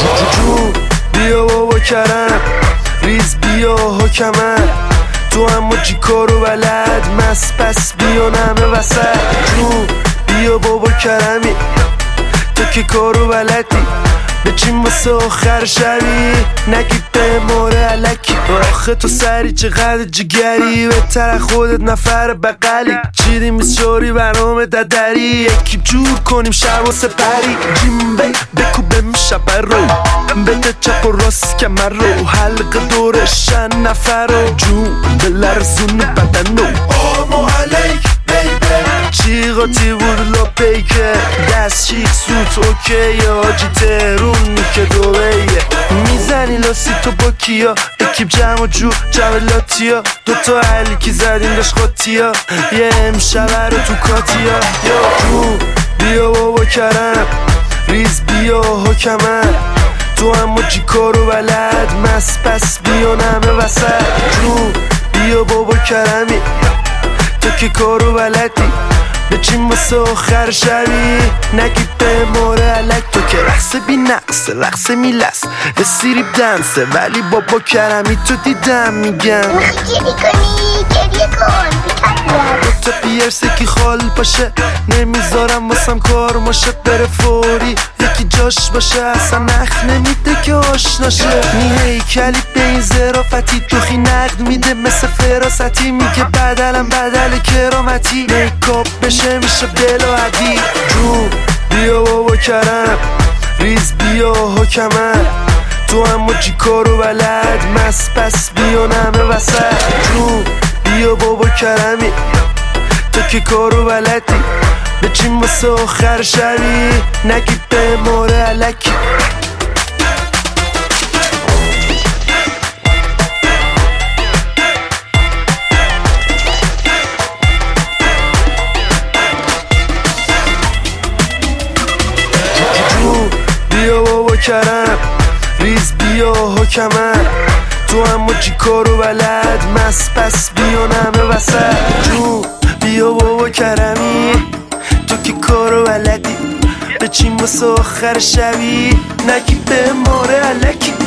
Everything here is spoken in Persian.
جون بیا بابا کرم ریز بیا حکمم تو اما چی کارو بلد مست پس بیا نمه وسط جون بیا بابا کرمی تو که کارو بلدی بچین واسه آخر شبی نگی به ماره علکی آخه تو سری چقدر جگری بهتر خودت نفر بقلی چیدی میسیاری برنامه ددری یکی جور کنیم شب و سپری جیمبه بکوبم شب رو بده چپ و راست کمر رو حلق دورشن نفر رو جون بلرزون بدن رو آمو علیک چی قاطی بود لاپیکه دست شیک سوت اوکی آجی تهرون که دوبهیه میزنی لاسی تو با کیا اکیب جمع و جو جولاتیا دوتا علی که زدیم داشت خاطیا یه امشبه رو تو کاتیا یا جون بیا بابا کرم ریز بیا حکمم تو اما چی کارو بلد مست پس بیا نمه وسط جون بیا بابا کرمی تو که کارو بلدی بچین واسه آخر شبی نگی به ماره علک تو که رقص بی نقصه رقص میلس استریپ دنسه ولی بابا کرمی تو دیدم میگم گریه کنی گریه کن تا پیرسه کی خال باشه نمیذارم واسم کار ماشه بره فوری یکی جاش باشه اصلا نخ نمیده که آشناشه هیکلی به این ظرافتی توخی نقد میده مثل فراستی میگه بدلم بدل کرامتی میکاپ بشه میشه بلاعدی جون بیا بابا کرم ریز بیا حکمم تو اما چی کارو بلد مست پس بیا نمه وسط جون بیا بابا کرمی تو که کارو بلدی بچین واسه آخر شبی نگی به ماره علکی جون بیا بابا کرم ریز بیا حکمم تو اما چی کارو بلد مست پس بیا نمه وسط جون بیا بابا کرمی تو که کارو بلدی بچین واسه آخر شبی نگی به ماره علکی